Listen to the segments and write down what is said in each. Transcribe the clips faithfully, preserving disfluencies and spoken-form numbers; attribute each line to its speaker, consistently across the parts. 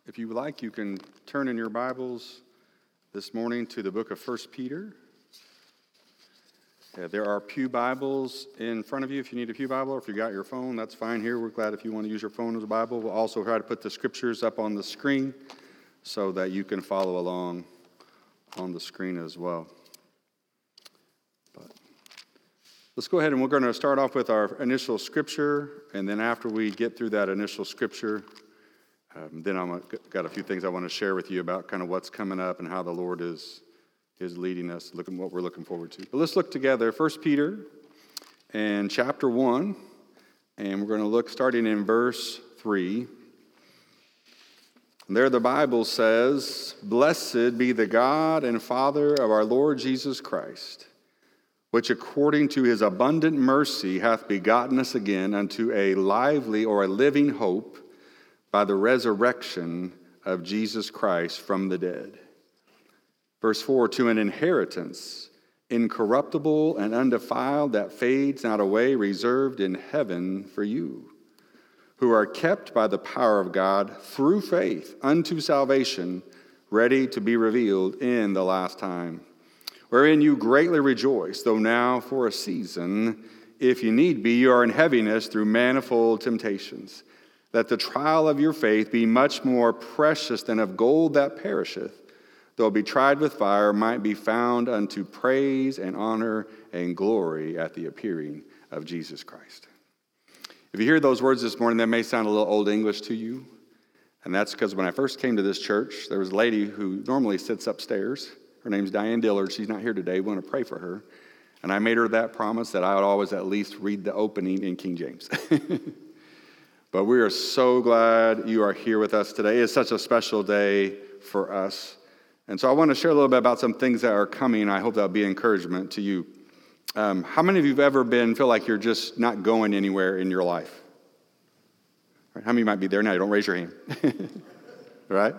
Speaker 1: If you would like, you can turn in your Bibles this morning to the book of First Peter. Uh, there are pew Bibles in front of you if you need a pew Bible, or if you got your phone, that's fine here. We're glad if you want to use your phone as a Bible. We'll also try to put the scriptures up on the screen so that you can follow along on the screen as well. But let's go ahead and we're going to start off with our initial scripture, and then after we get through that initial scripture, um, then I've got a few things I want to share with you about kind of what's coming up and how the Lord is is leading us, looking what we're looking forward to. But let's look together, First Peter and chapter one, and we're going to look starting in verse three. And there the Bible says, "Blessed be the God and Father of our Lord Jesus Christ, which according to his abundant mercy hath begotten us again unto a lively or a living hope by the resurrection of Jesus Christ from the dead." Verse four, "To an inheritance incorruptible and undefiled that fades not away, reserved in heaven for you, who are kept by the power of God through faith unto salvation, ready to be revealed in the last time, wherein you greatly rejoice, though now for a season, if you need be, you are in heaviness through manifold temptations, that the trial of your faith be much more precious than of gold that perisheth, though be tried with fire, might be found unto praise and honor and glory at the appearing of Jesus Christ." If you hear those words this morning, that may sound a little old English to you, and that's because when I first came to this church, there was a lady who normally sits upstairs. Her name's Diane Dillard. She's not here today. We want to pray for her. And I made her that promise that I would always at least read the opening in King James. But we are so glad you are here with us today. It's such a special day for us. And so I want to share a little bit about some things that are coming. I hope that'll be encouragement to you. Um, how many of you have ever been, feel like you're just not going anywhere in your life? Right, how many might be there now? You don't raise your hand. Right?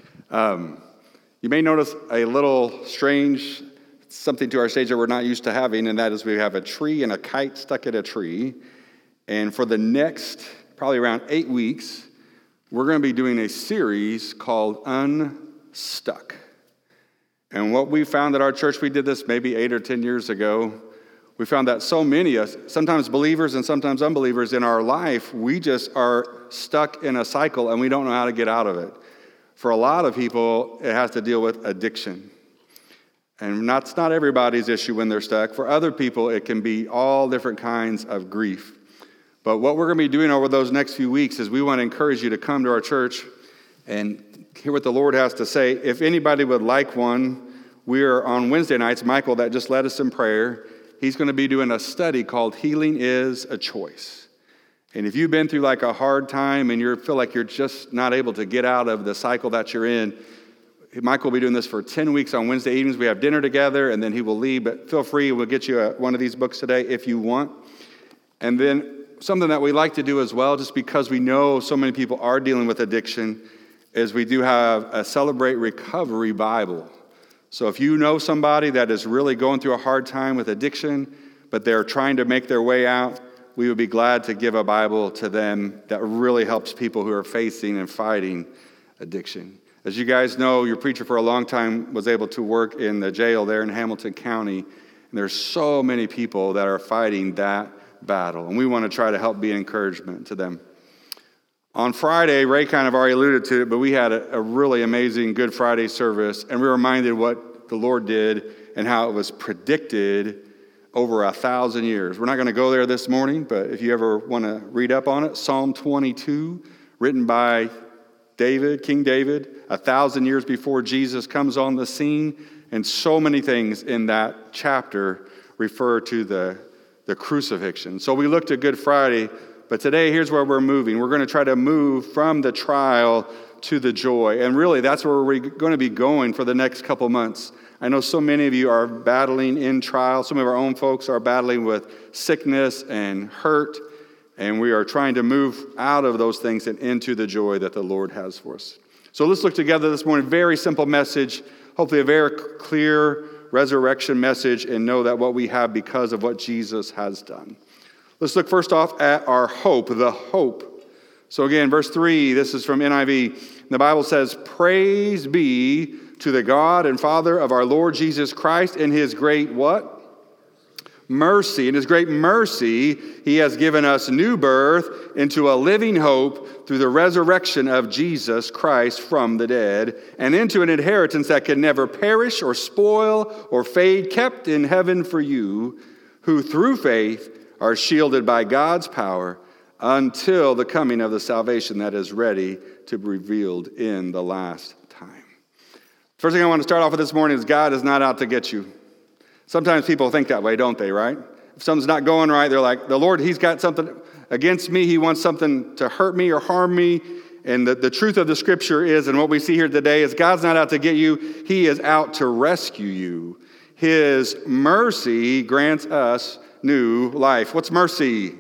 Speaker 1: Um, you may notice a little strange something to our stage that we're not used to having, and that is we have a tree and a kite stuck at a tree. And for the next probably around eight weeks, we're going to be doing a series called Unstuck. And what we found at our church, we did this maybe eight or ten years ago, we found that so many of us, sometimes believers and sometimes unbelievers in our life, we just are stuck in a cycle and we don't know how to get out of it. For a lot of people, it has to deal with addiction. And that's not everybody's issue when they're stuck. For other people, it can be all different kinds of grief. But what we're going to be doing over those next few weeks is we want to encourage you to come to our church and hear what the Lord has to say. If anybody would like one, we are on Wednesday nights. Michael, that just led us in prayer, he's going to be doing a study called Healing is a Choice. And if you've been through like a hard time and you feel like you're just not able to get out of the cycle that you're in, Michael will be doing this for ten weeks on Wednesday evenings. We have dinner together and then he will leave. But feel free, we'll get you a, one of these books today if you want. And then something that we like to do as well, just because we know so many people are dealing with addiction, is we do have a Celebrate Recovery Bible. So if you know somebody that is really going through a hard time with addiction, but they're trying to make their way out, we would be glad to give a Bible to them that really helps people who are facing and fighting addiction. As you guys know, your preacher for a long time was able to work in the jail there in Hamilton County, and there's so many people that are fighting that battle, and we want to try to help be an encouragement to them. On Friday, Ray kind of already alluded to it, but we had a, a really amazing Good Friday service, and we were reminded what the Lord did and how it was predicted over a thousand years. We're not going to go there this morning, but if you ever want to read up on it, Psalm twenty-two, written by David, King David, a thousand years before Jesus comes on the scene, and so many things in that chapter refer to the the crucifixion. So we looked at Good Friday, but today here's where we're moving. We're going to try to move from the trial to the joy. And really, that's where we're going to be going for the next couple months. I know so many of you are battling in trial. Some of our own folks are battling with sickness and hurt, and we are trying to move out of those things and into the joy that the Lord has for us. So let's look together this morning. Very simple message, hopefully a very clear resurrection message, and know that what we have because of what Jesus has done. Let's look first off at our hope, the hope So again, verse three, this is from N I V. The Bible says, praise be to the God and Father of our Lord Jesus Christ in his great what? Mercy. In his great mercy, he has given us new birth into a living hope through the resurrection of Jesus Christ from the dead, and into an inheritance that can never perish or spoil or fade, kept in heaven for you, who through faith are shielded by God's power until the coming of the salvation that is ready to be revealed in the last time. First thing I want to start off with this morning is God is not out to get you. Sometimes people think that way, don't they, right? If something's not going right, they're like, the Lord, he's got something against me. He wants something to hurt me or harm me. And the, the truth of the scripture is, and what we see here today, is God's not out to get you. He is out to rescue you. His mercy grants us new life. What's mercy?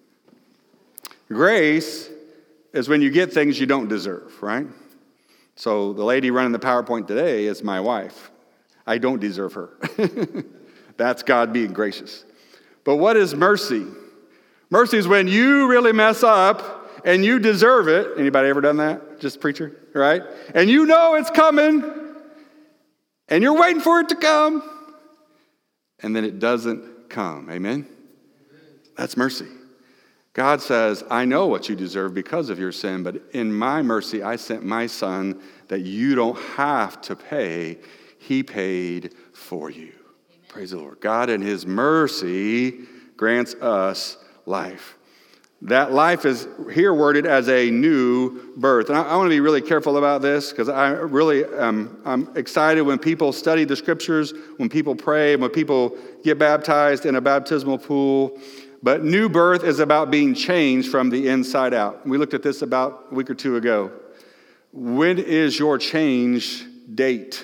Speaker 1: Grace is when you get things you don't deserve, right? So the lady running the PowerPoint today is my wife. I don't deserve her. That's God being gracious. But what is mercy? Mercy is when you really mess up and you deserve it. Anybody ever done that? Just preacher, right? And you know it's coming and you're waiting for it to come and then it doesn't come. Amen? That's mercy. God says, I know what you deserve because of your sin, but in my mercy, I sent my son that you don't have to pay. He paid for you. Amen. Praise the Lord. God in his mercy grants us life. That life is here worded as a new birth. And I, I want to be really careful about this because I really um, I'm excited when people study the scriptures, when people pray, when people get baptized in a baptismal pool. But new birth is about being changed from the inside out. We looked at this about a week or two ago. When is your change date?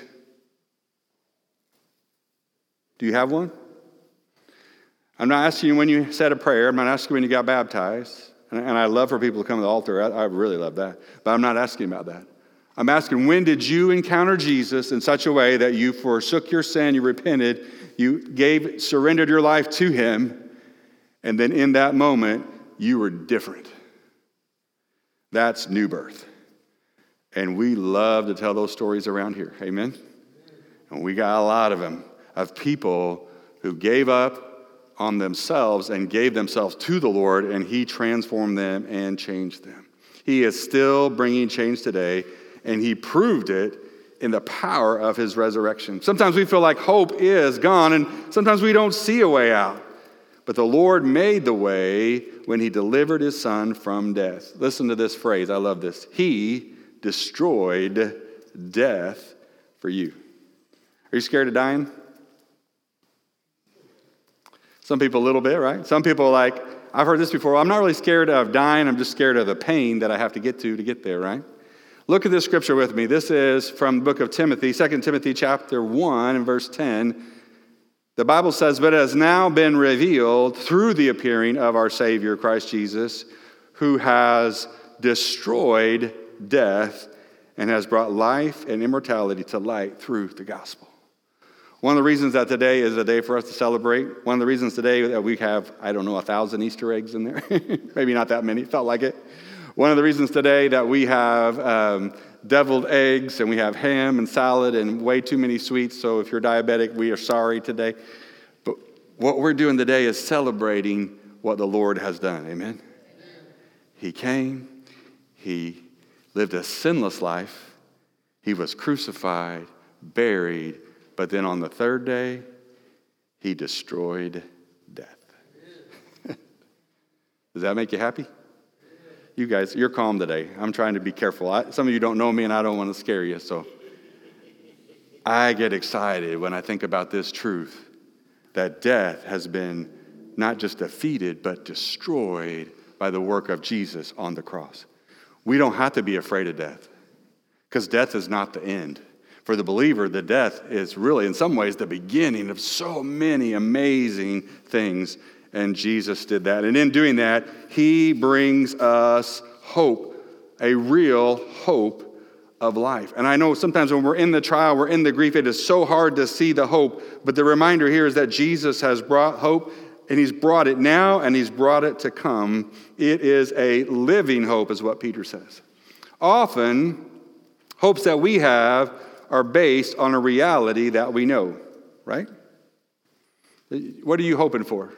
Speaker 1: Do you have one? I'm not asking you when you said a prayer. I'm not asking you when you got baptized. And, and I love for people to come to the altar. I, I really love that. But I'm not asking about that. I'm asking, when did you encounter Jesus in such a way that you forsook your sin, you repented, you gave, surrendered your life to him, and then in that moment, you were different? That's new birth. And we love to tell those stories around here. Amen? And we got a lot of them, of people who gave up on themselves and gave themselves to the Lord, and he transformed them and changed them. He is still bringing change today, and he proved it in the power of his resurrection. Sometimes we feel like hope is gone, and sometimes we don't see a way out. But the Lord made the way when he delivered his son from death. Listen to this phrase. I love this. He destroyed death for you. Are you scared of dying? Some people a little bit, right? Some people are like, I've heard this before. I'm not really scared of dying. I'm just scared of the pain that I have to get to to get there, right? Look at this scripture with me. This is from the book of Timothy, Second Timothy chapter one and verse ten. The Bible says, but it has now been revealed through the appearing of our Savior, Christ Jesus, who has destroyed death and has brought life and immortality to light through the gospel. One of the reasons that today is a day for us to celebrate, one of the reasons today that we have, I don't know, a thousand Easter eggs in there. Maybe not that many, felt like it. One of the reasons today that we have um, deviled eggs and we have ham and salad and way too many sweets. So if you're diabetic, we are sorry today. But what we're doing today is celebrating what the Lord has done. Amen? Amen. He came. He lived a sinless life. He was crucified, buried, but then on the third day, he destroyed death. Does that make you happy? You guys, you're calm today. I'm trying to be careful. I, some of you don't know me, and I don't want to scare you. So I get excited when I think about this truth, that death has been not just defeated, but destroyed by the work of Jesus on the cross. We don't have to be afraid of death, because death is not the end. For the believer, the death is really, in some ways, the beginning of so many amazing things. And Jesus did that. And in doing that, he brings us hope, a real hope of life. And I know sometimes when we're in the trial, we're in the grief, it is so hard to see the hope. But the reminder here is that Jesus has brought hope and he's brought it now, and he's brought it to come. It is a living hope, is what Peter says. Often, hopes that we have are based on a reality that we know, right? What are you hoping for?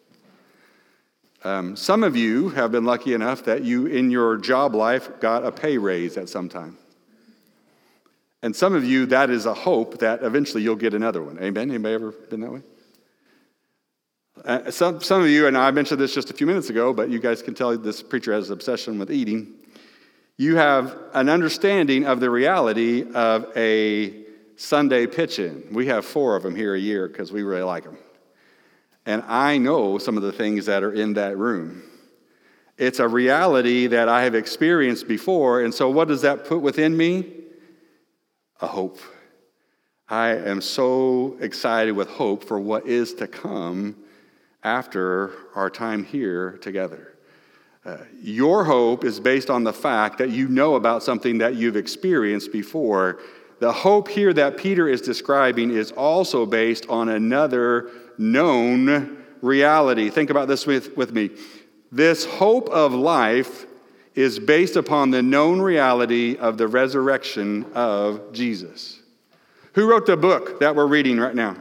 Speaker 1: Um, some of you have been lucky enough that you, in your job life, got a pay raise at some time. And some of you, that is a hope that eventually you'll get another one. Amen? Anybody ever been that way? Uh, some, some of you, and I mentioned this just a few minutes ago, but you guys can tell this preacher has an obsession with eating. You have an understanding of the reality of a Sunday pitch-in. We have four of them here a year because we really like them. And I know some of the things that are in that room. It's a reality that I have experienced before, and so what does that put within me? A hope. I am so excited with hope for what is to come after our time here together. Uh, your hope is based on the fact that you know about something that you've experienced before. The hope here that Peter is describing is also based on another known reality. Think about this with, with me. This hope of life is based upon the known reality of the resurrection of Jesus. Who wrote the book that we're reading right now?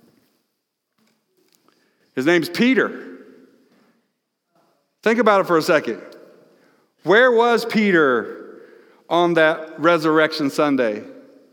Speaker 1: His name's Peter. Think about it for a second. Where was Peter on that resurrection Sunday?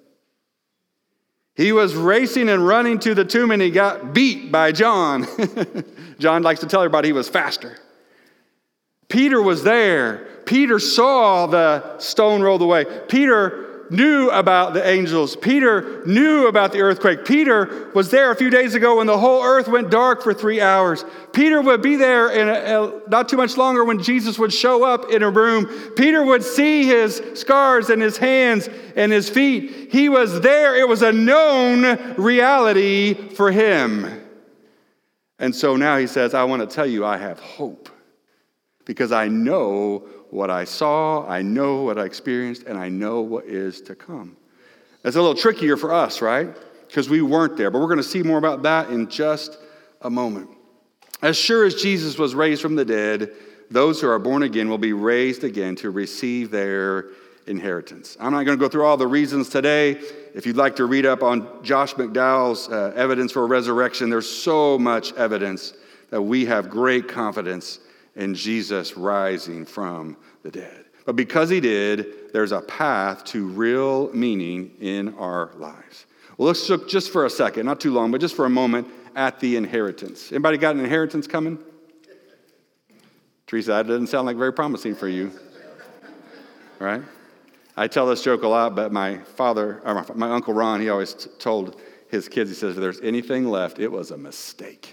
Speaker 1: He was racing and running to the tomb, and he got beat by John. John likes to tell everybody he was faster. Peter was there. Peter saw the stone rolled away. Peter knew about the angels. Peter knew about the earthquake. Peter was there a few days ago when the whole earth went dark for three hours. Peter would be there in a, a, not too much longer when Jesus would show up in a room. Peter would see his scars and his hands and his feet. He was there. It was a known reality for him. And so now he says, I want to tell you I have hope because I know what I saw, I know what I experienced, and I know what is to come. It's a little trickier for us, right? Because we weren't there. But we're going to see more about that in just a moment. As sure as Jesus was raised from the dead, those who are born again will be raised again to receive their inheritance. I'm not going to go through all the reasons today. If you'd like to read up on Josh McDowell's uh, evidence for resurrection, there's so much evidence that we have great confidence in Jesus rising from the dead. But because he did, there's a path to real meaning in our lives. Well, let's look just for a second, not too long, but just for a moment at the inheritance. Anybody got an inheritance coming? Teresa, that doesn't sound like very promising for you. Right? I tell this joke a lot, but my father, or my, my Uncle Ron, he always t- told his kids, he says, if there's anything left, it was a mistake.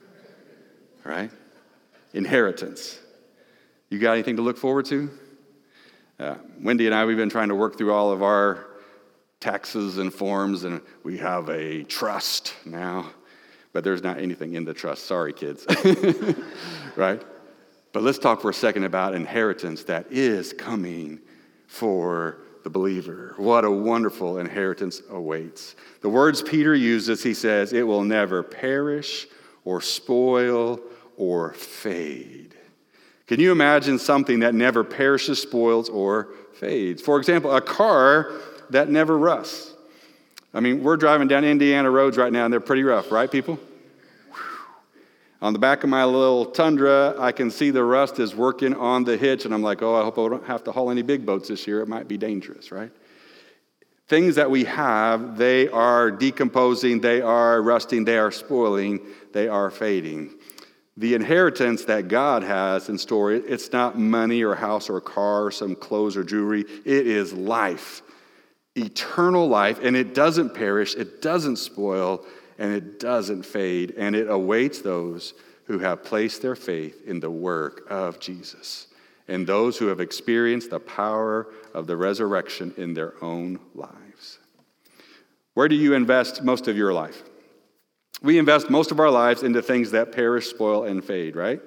Speaker 1: Right? Inheritance. You got anything to look forward to? Uh, Wendy and I, we've been trying to work through all of our taxes and forms, and we have a trust now, but there's not anything in the trust. Sorry, kids. Right? But let's talk for a second about inheritance that is coming for the believer. What a wonderful inheritance awaits. The words Peter uses, he says, it will never perish or spoil or fade. Can you imagine something that never perishes, spoils, or fades? For example, a car that never rusts. I mean, we're driving down Indiana roads right now, and they're pretty rough, right, people? Whew. On the back of my little Tundra, I can see the rust is working on the hitch, and I'm like, oh, I hope I don't have to haul any big boats this year. It might be dangerous, right? Things that we have, they are decomposing, they are rusting, they are spoiling, they are fading. The inheritance that God has in store, it's not money or a house or a car or some clothes or jewelry. It is life, eternal life, and it doesn't perish, it doesn't spoil, and it doesn't fade, and it awaits those who have placed their faith in the work of Jesus and those who have experienced the power of the resurrection in their own lives. Where do you invest most of your life? We invest most of our lives into things that perish, spoil, and fade, right?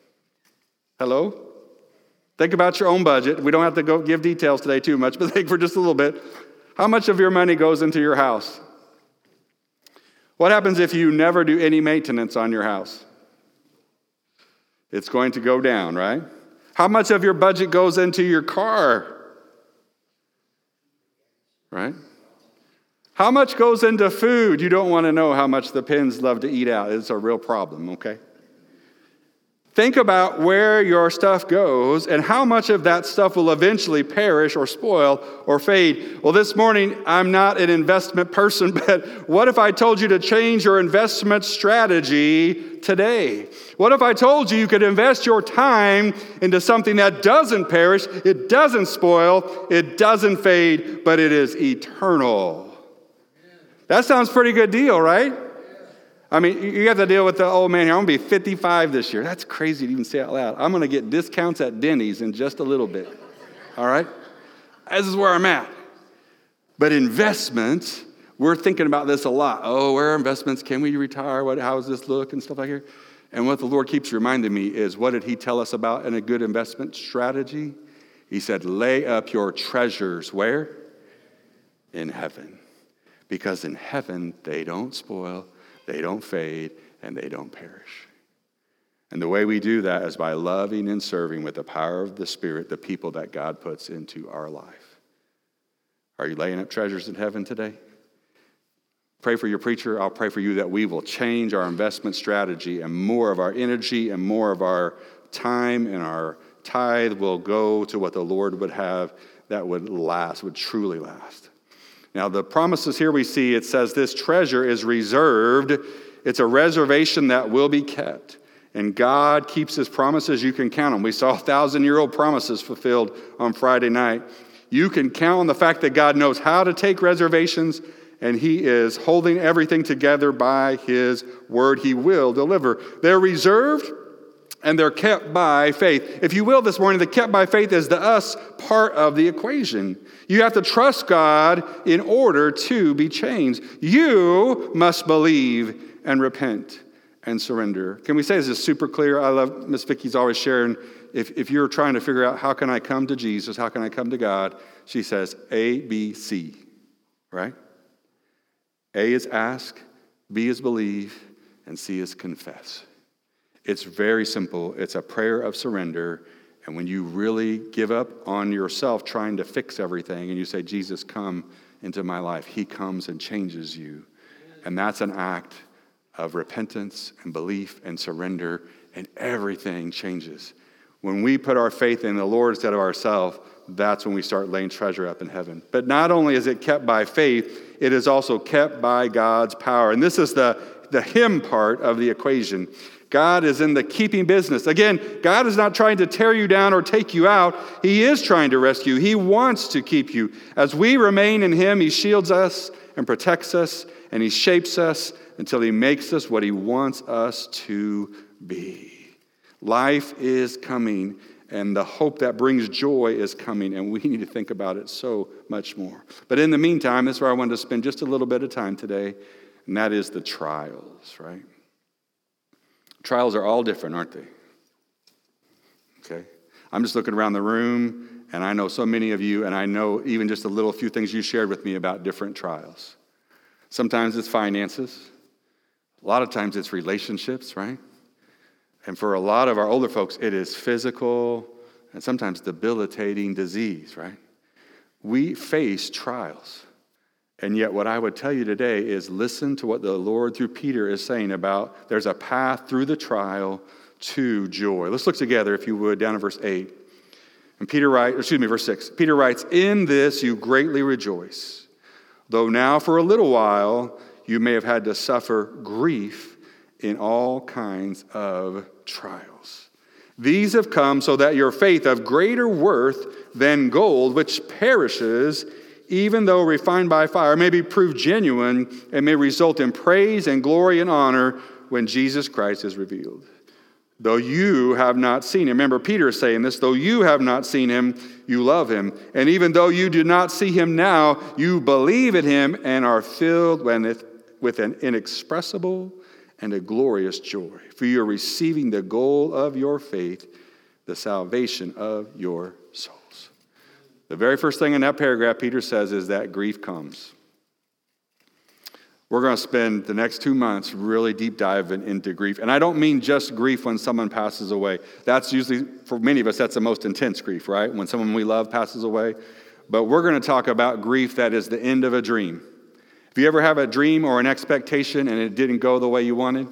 Speaker 1: Hello? Think about your own budget. We don't have to go give details today too much, but think for just a little bit. How much of your money goes into your house? What happens if you never do any maintenance on your house? It's going to go down, right? How much of your budget goes into your car? Right? How much goes into food? You don't want to know how much the Pins love to eat out. It's a real problem, okay? Think about where your stuff goes and how much of that stuff will eventually perish or spoil or fade. Well, this morning, I'm not an investment person, but what if I told you to change your investment strategy today? What if I told you you could invest your time into something that doesn't perish, it doesn't spoil, it doesn't fade, but it is eternal? That sounds pretty good deal, right? I mean, you have to deal with the old man here. I'm going to be fifty-five this year. That's crazy to even say out loud. I'm going to get discounts at Denny's in just a little bit. All right? This is where I'm at. But investments, we're thinking about this a lot. Oh, where are investments? Can we retire? What? How does this look? And stuff like that. And what the Lord keeps reminding me is, what did he tell us about in a good investment strategy? He said, lay up your treasures where? In heaven. Because in heaven, they don't spoil, they don't fade, and they don't perish. And the way we do that is by loving and serving with the power of the Spirit the people that God puts into our life. Are you laying up treasures in heaven today? Pray for your preacher. I'll pray for you that we will change our investment strategy, and more of our energy and more of our time and our tithe will go to what the Lord would have that would last, would truly last. Now, the promises here we see, it says this treasure is reserved. It's a reservation that will be kept. And God keeps his promises. You can count them. We saw thousand-year-old promises fulfilled on Friday night. You can count on the fact that God knows how to take reservations, and he is holding everything together by his word. He will deliver. They're reserved, and they're kept by faith. If you will, this morning, the kept by faith is the us part of the equation. You have to trust God in order to be changed. You must believe and repent and surrender. Can we say this is super clear? I love Miss Vicky's always sharing, if, if you're trying to figure out how can I come to Jesus, how can I come to God, she says A, B, C, right? A is ask, B is believe, and C is confess. It's very simple. It's a prayer of surrender. And when you really give up on yourself trying to fix everything and you say, Jesus, come into my life, he comes and changes you. And that's an act of repentance and belief and surrender, and everything changes. When we put our faith in the Lord instead of ourselves, that's when we start laying treasure up in heaven. But not only is it kept by faith, it is also kept by God's power. And this is the, the him part of the equation. God is in the keeping business. Again, God is not trying to tear you down or take you out. He is trying to rescue. He wants to keep you. As we remain in him, he shields us and protects us, and he shapes us until he makes us what he wants us to be. Life is coming, and the hope that brings joy is coming, and we need to think about it so much more. But in the meantime, this is where I wanted to spend just a little bit of time today, and that is the trials, right? Trials are all different, aren't they? Okay. I'm just looking around the room, and I know so many of you, and I know even just a little few things you shared with me about different trials. Sometimes it's finances. A lot of times it's relationships, right? And for a lot of our older folks, it is physical and sometimes debilitating disease, right? We face trials. And yet what I would tell you today is listen to what the Lord through Peter is saying about there's a path through the trial to joy. Let's look together, if you would, down in verse eight. And Peter writes, excuse me, verse six. Peter writes, in this you greatly rejoice, though now for a little while you may have had to suffer grief in all kinds of trials. These have come so that your faith of greater worth than gold, which perishes, even though refined by fire, may be proved genuine and may result in praise and glory and honor when Jesus Christ is revealed. Though you have not seen him. Remember, Peter is saying this. Though you have not seen him, you love him. And even though you do not see him now, you believe in him and are filled with an inexpressible and a glorious joy. For you are receiving the goal of your faith, the salvation of your souls. The very first thing in that paragraph Peter says is that grief comes. We're going to spend the next two months really deep diving into grief. And I don't mean just grief when someone passes away. That's usually, for many of us, that's the most intense grief, right? When someone we love passes away. But we're going to talk about grief that is the end of a dream. If you ever have a dream or an expectation and it didn't go the way you wanted,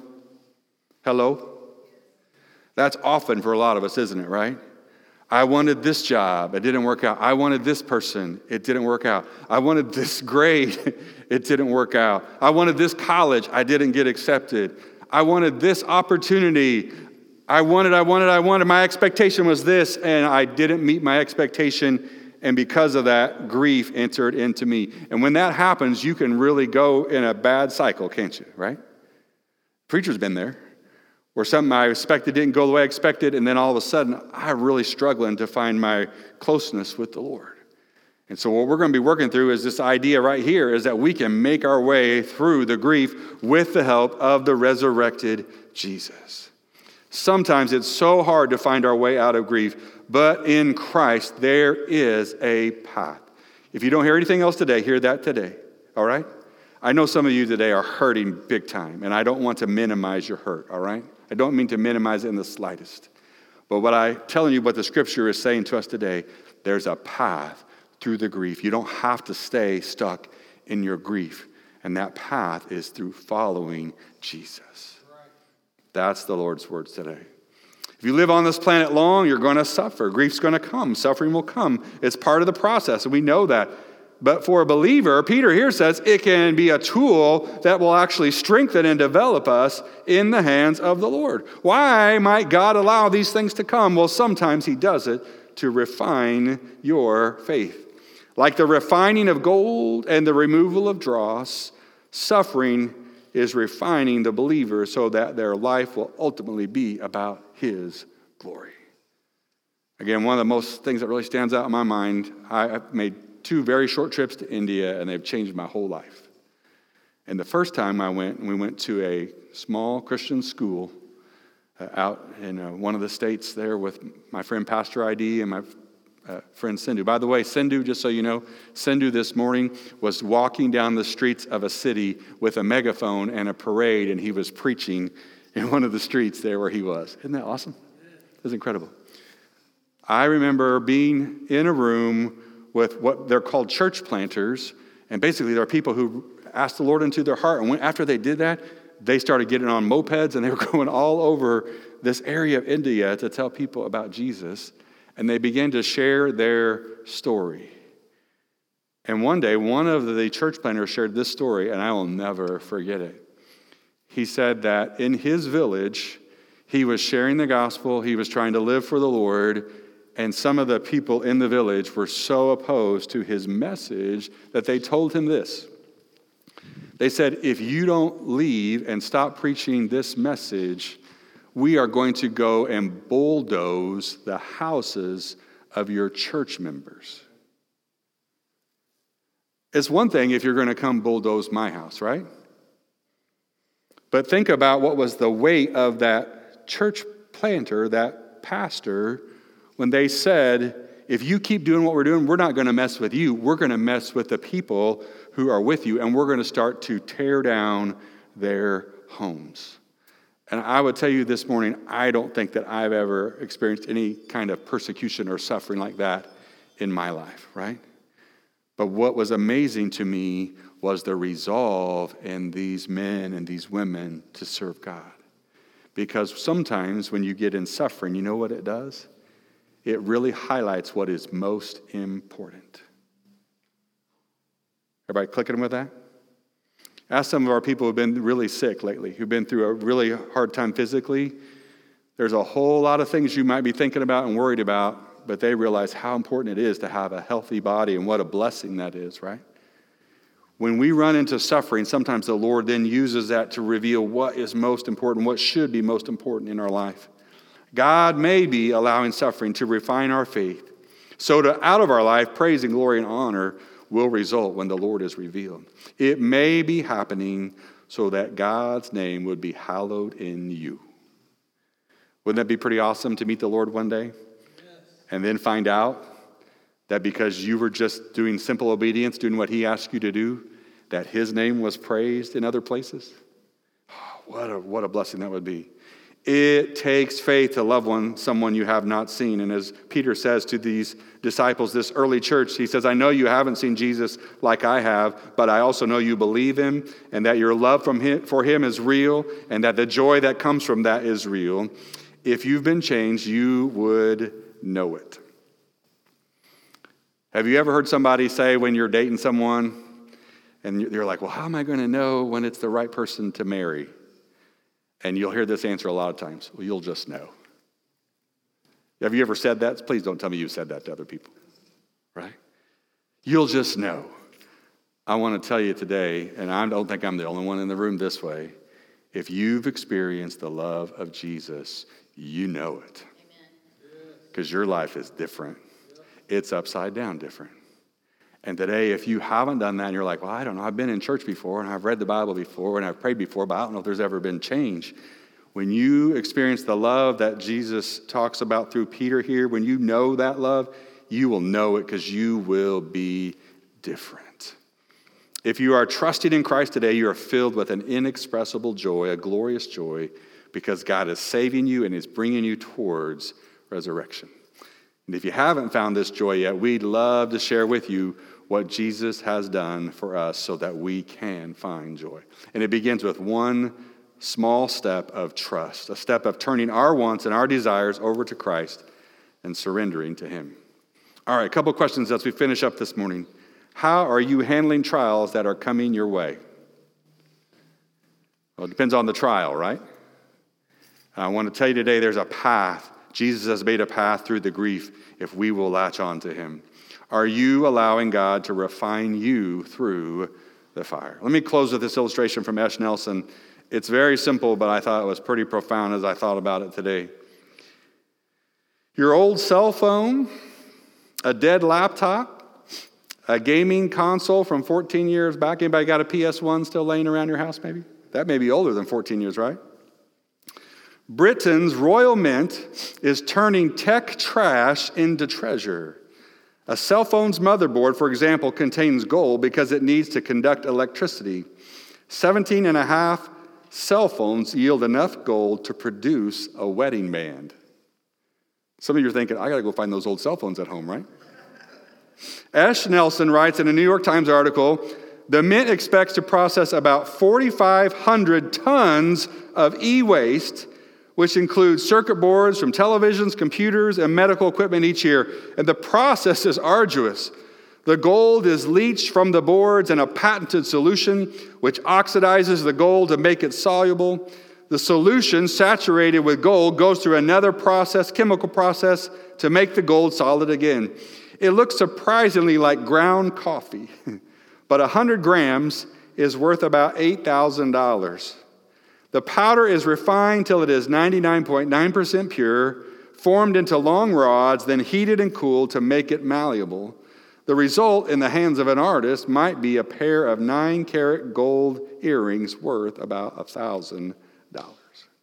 Speaker 1: hello? That's often for a lot of us, isn't it, right? I wanted this job, it didn't work out. I wanted this person, it didn't work out. I wanted this grade, it didn't work out. I wanted this college, I didn't get accepted. I wanted this opportunity. I wanted, I wanted, I wanted. My expectation was this, and I didn't meet my expectation, and because of that, grief entered into me. And when that happens, you can really go in a bad cycle, can't you, right? Preacher's been there. Where something I expected didn't go the way I expected, and then all of a sudden, I'm really struggling to find my closeness with the Lord. And so what we're going to be working through is this idea right here, is that we can make our way through the grief with the help of the resurrected Jesus. Sometimes it's so hard to find our way out of grief, but in Christ, there is a path. If you don't hear anything else today, hear that today, all right? I know some of you today are hurting big time, and I don't want to minimize your hurt, all right? I don't mean to minimize it in the slightest. But what I'm telling you, what the Scripture is saying to us today, there's a path through the grief. You don't have to stay stuck in your grief. And that path is through following Jesus. That's the Lord's words today. If you live on this planet long, you're going to suffer. Grief's going to come. Suffering will come. It's part of the process, and we know that. But for a believer, Peter here says it can be a tool that will actually strengthen and develop us in the hands of the Lord. Why might God allow these things to come? Well, sometimes he does it to refine your faith. Like the refining of gold and the removal of dross, suffering is refining the believer so that their life will ultimately be about his glory. Again, one of the most things that really stands out in my mind, I, I've made two very short trips to India, and they've changed my whole life. And the first time I went, we went to a small Christian school uh, out in uh, one of the states there with my friend Pastor I D and my uh, friend Sindhu. By the way, Sindhu, just so you know, Sindhu this morning was walking down the streets of a city with a megaphone and a parade, and he was preaching in one of the streets there where he was. Isn't that awesome? It was incredible. I remember being in a room with what they're called church planters, and basically there are people who asked the Lord into their heart, and when, after they did that, they started getting on mopeds, and they were going all over this area of India to tell people about Jesus, and they began to share their story. And one day, one of the church planters shared this story, and I will never forget it. He said that in his village, he was sharing the gospel, he was trying to live for the Lord, and some of the people in the village were so opposed to his message that they told him this. They said, if you don't leave and stop preaching this message, we are going to go and bulldoze the houses of your church members. It's one thing if you're going to come bulldoze my house, right? But think about what was the weight of that church planter, that pastor, when they said, if you keep doing what we're doing, we're not going to mess with you. We're going to mess with the people who are with you, and we're going to start to tear down their homes. And I would tell you this morning, I don't think that I've ever experienced any kind of persecution or suffering like that in my life, right? But what was amazing to me was the resolve in these men and these women to serve God. Because sometimes when you get in suffering, you know what it does? It really highlights what is most important. Everybody clicking with that? Ask some of our people who've been really sick lately, who've been through a really hard time physically. There's a whole lot of things you might be thinking about and worried about, but they realize how important it is to have a healthy body and what a blessing that is, right? When we run into suffering, sometimes the Lord then uses that to reveal what is most important, what should be most important in our life. God may be allowing suffering to refine our faith, so to, out of our life, praise and glory and honor will result when the Lord is revealed. It may be happening so that God's name would be hallowed in you. Wouldn't that be pretty awesome to meet the Lord one day? Yes. And then find out that because you were just doing simple obedience, doing what he asked you to do, that his name was praised in other places? Oh, what a, what a blessing that would be. It takes faith to love one, someone you have not seen. And as Peter says to these disciples, this early church, he says, I know you haven't seen Jesus like I have, but I also know you believe him and that your love from him, for him is real and that the joy that comes from that is real. If you've been changed, you would know it. Have you ever heard somebody say when you're dating someone and you're like, well, how am I going to know when it's the right person to marry? And you'll hear this answer a lot of times. Well, you'll just know. Have you ever said that? Please don't tell me you said that to other people, right? You'll just know. I want to tell you today, and I don't think I'm the only one in the room this way, if you've experienced the love of Jesus, you know it. Because your life is different. It's upside down different. And today, if you haven't done that, and you're like, well, I don't know, I've been in church before, and I've read the Bible before, and I've prayed before, but I don't know if there's ever been change. When you experience the love that Jesus talks about through Peter here, when you know that love, you will know it because you will be different. If you are trusting in Christ today, you are filled with an inexpressible joy, a glorious joy, because God is saving you and is bringing you towards resurrection. And if you haven't found this joy yet, we'd love to share with you what Jesus has done for us so that we can find joy. And it begins with one small step of trust, a step of turning our wants and our desires over to Christ and surrendering to him. All right, a couple questions as we finish up this morning. How are you handling trials that are coming your way? Well, it depends on the trial, right? I want to tell you today there's a path. Jesus has made a path through the grief if we will latch on to him. Are you allowing God to refine you through the fire? Let me close with this illustration from Esh Nelson. It's very simple, but I thought it was pretty profound as I thought about it today. Your old cell phone, a dead laptop, a gaming console from fourteen years back. Anybody got a P S one still laying around your house maybe? That may be older than fourteen years, right? Britain's Royal Mint is turning tech trash into treasure. A cell phone's motherboard, for example, contains gold because it needs to conduct electricity. seventeen and a half cell phones yield enough gold to produce a wedding band. Some of you are thinking, I got to go find those old cell phones at home, right? Esh Nelson writes in a New York Times article, the Mint expects to process about forty-five hundred tons of e-waste, which includes circuit boards from televisions, computers, and medical equipment each year. And the process is arduous. The gold is leached from the boards in a patented solution, which oxidizes the gold to make it soluble. The solution, saturated with gold, goes through another process, chemical process, to make the gold solid again. It looks surprisingly like ground coffee, but one hundred grams is worth about eight thousand dollars. The powder is refined till it is ninety-nine point nine percent pure, formed into long rods, then heated and cooled to make it malleable. The result, in the hands of an artist, might be a pair of nine-carat gold earrings worth about one thousand dollars.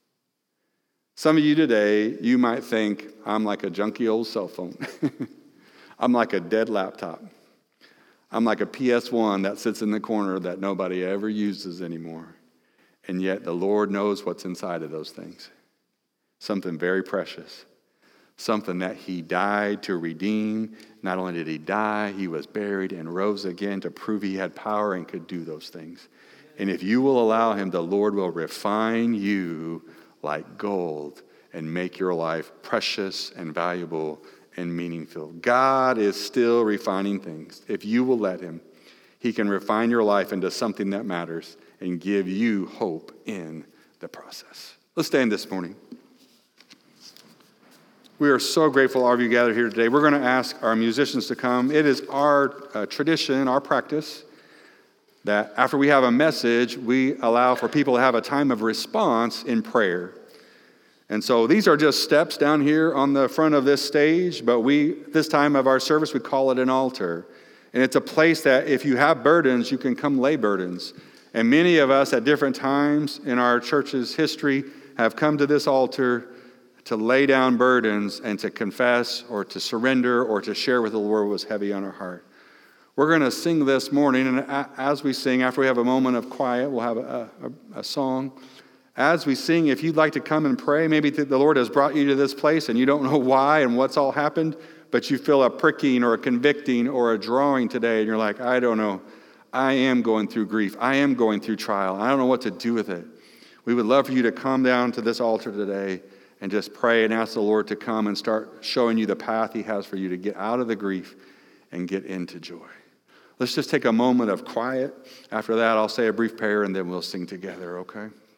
Speaker 1: Some of you today, you might think, I'm like a junky old cell phone. I'm like a dead laptop. I'm like a P S one that sits in the corner that nobody ever uses anymore. And yet the Lord knows what's inside of those things. Something very precious. Something that he died to redeem. Not only did he die, he was buried and rose again to prove he had power and could do those things. And if you will allow him, the Lord will refine you like gold and make your life precious and valuable and meaningful. God is still refining things. If you will let him, he can refine your life into something that matters and give you hope in the process. Let's stand this morning. We are so grateful all of you gathered here today. We're going to ask our musicians to come. It is our uh, tradition, our practice, that after we have a message, we allow for people to have a time of response in prayer. And so these are just steps down here on the front of this stage, but we, this time of our service, we call it an altar. And it's a place that if you have burdens, you can come lay burdens. And many of us at different times in our church's history have come to this altar to lay down burdens and to confess or to surrender or to share with the Lord what was heavy on our heart. We're going to sing this morning, and as we sing, after we have a moment of quiet, we'll have a, a, a song. As we sing, if you'd like to come and pray, maybe the Lord has brought you to this place and you don't know why and what's all happened, but you feel a pricking or a convicting or a drawing today, and you're like, I don't know. I am going through grief. I am going through trial. I don't know what to do with it. We would love for you to come down to this altar today and just pray and ask the Lord to come and start showing you the path he has for you to get out of the grief and get into joy. Let's just take a moment of quiet. After that, I'll say a brief prayer and then we'll sing together, okay?